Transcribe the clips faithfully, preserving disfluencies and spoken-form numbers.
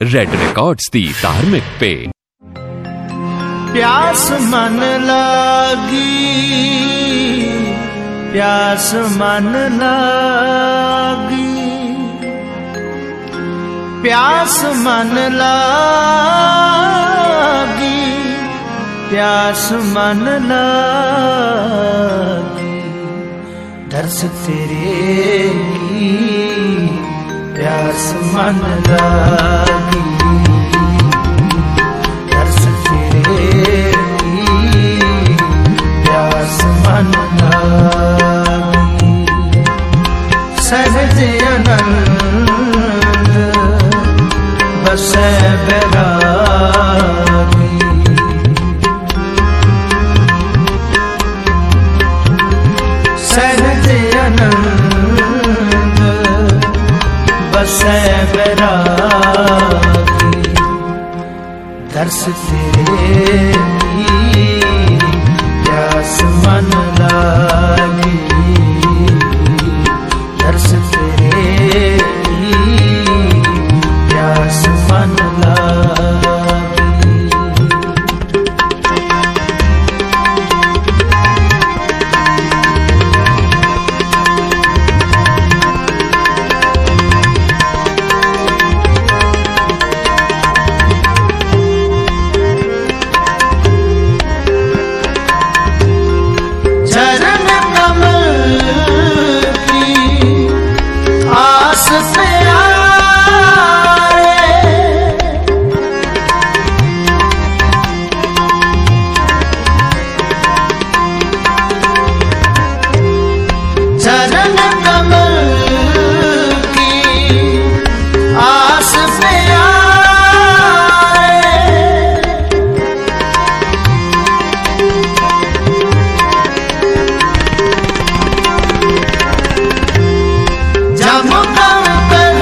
Red records दी धार्मिक पे। प्यास मन लागी, प्यास मन लागी, प्यास मन लागी, प्यास मन लागी, दर्श तेरे की प्यास मन लागी, दर्श तेरे की प्यास मन लागी, सहज आनंद बसे बैरागी, सहज आनंद बसे बैरागी, दर्श तेरे की प्यास मन लागी, दर्श तेरे की प्यास मन लागी। चरण कमल की आस से आए, चरण कमल की आस से आए, जब कम कर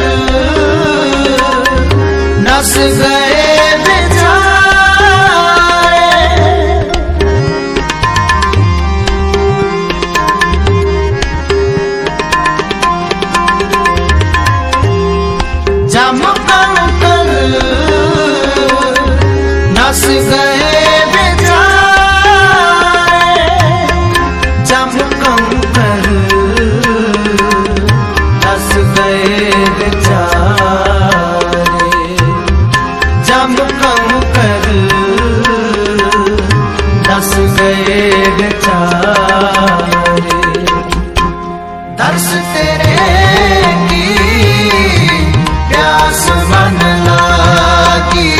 नस गए बेचारे, जब कम कर नस गए बेचारे, जब कम कर नस गए बेचारे, जब कम कर नस गए बेचारे, दर्श तेरे की प्यास मन लागी,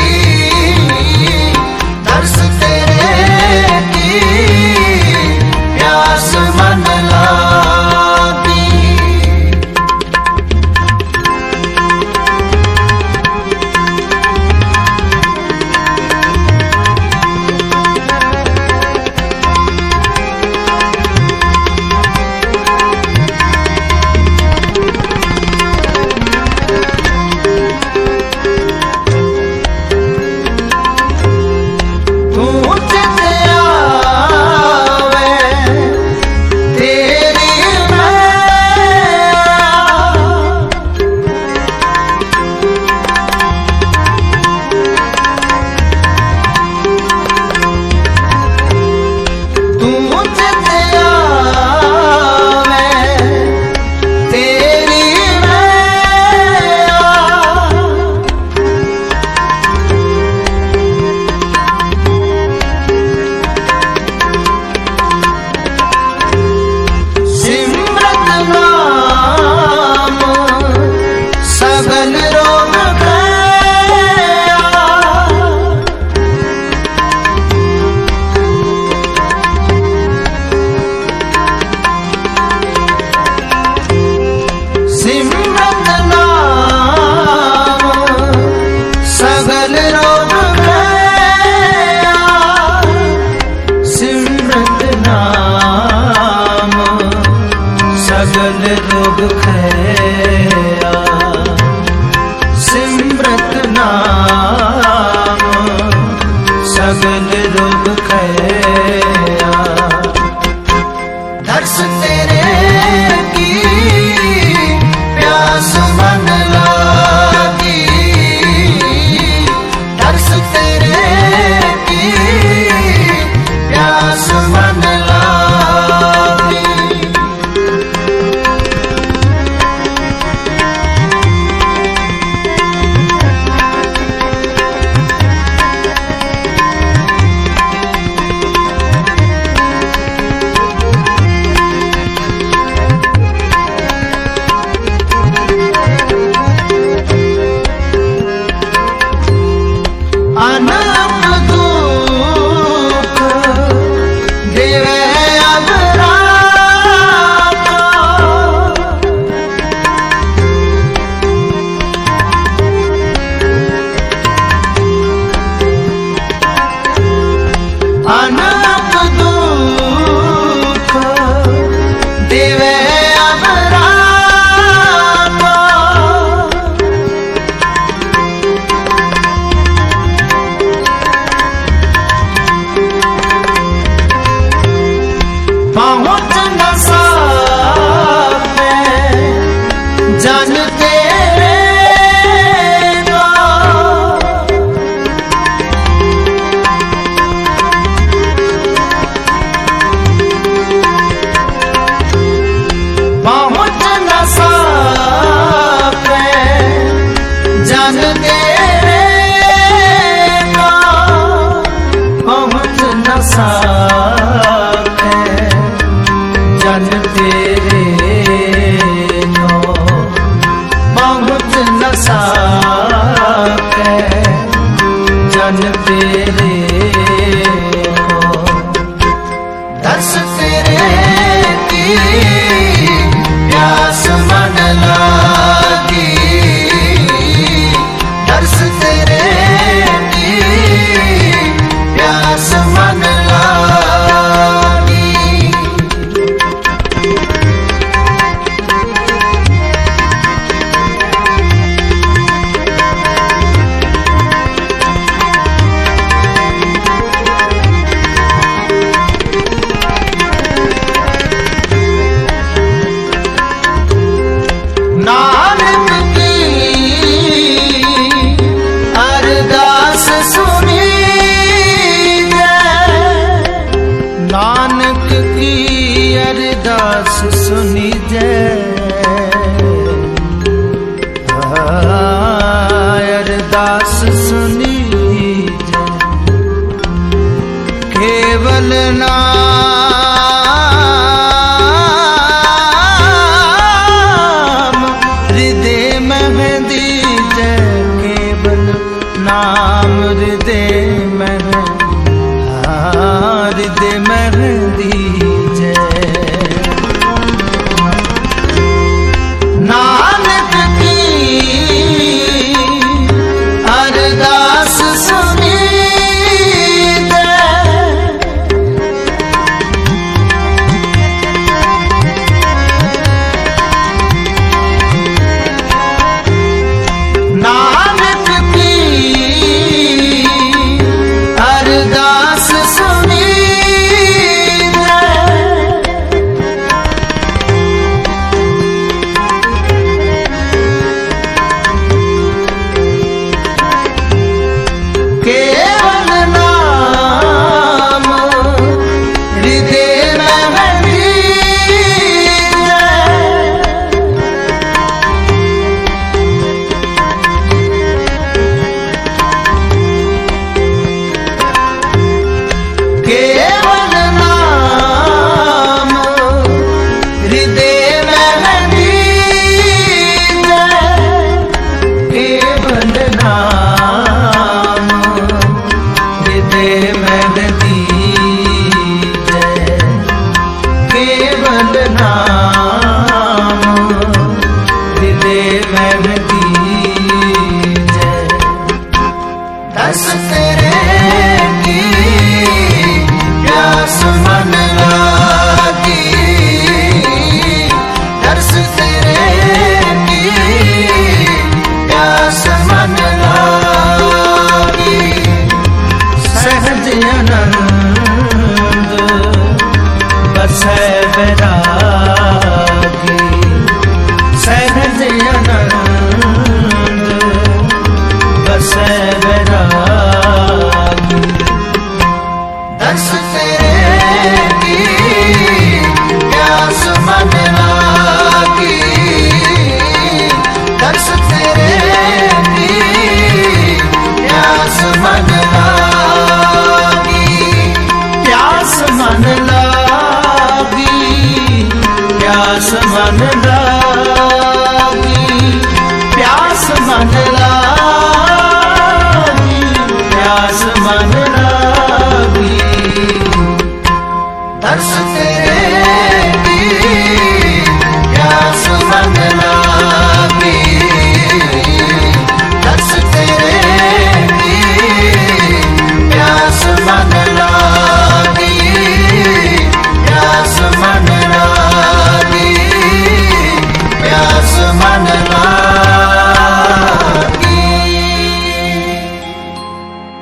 दर्श तेरे की प्यास मन लागी। तू चित आवे तेरी मैया, तू चित आवे तेरी मैया, सिमरत नाम सगल रोग गया, सिमरत नाम सगल रोग गया, सिमरत नाम सगल रोग खैया, सिमरत नाम सगल रोग खैया, दर्श तेरे की प्यास मन लागी, साकै जन तेरे नो पहुँच न साकै जन तेरे नो दस तेरे की प्यास मन लागी दस तेरे की प्यास मन लागी नानक की अरदास सुनी जय नानक की अरदास सुनी जय अरदास सुनी जय केवल नाम हृदय में दीजै केवल नाम हृदय में हृदय में दीजै नानक की अरदास सुनी जय नानक की अरदास सुनी जय केवल नाम हृदय में दीजै के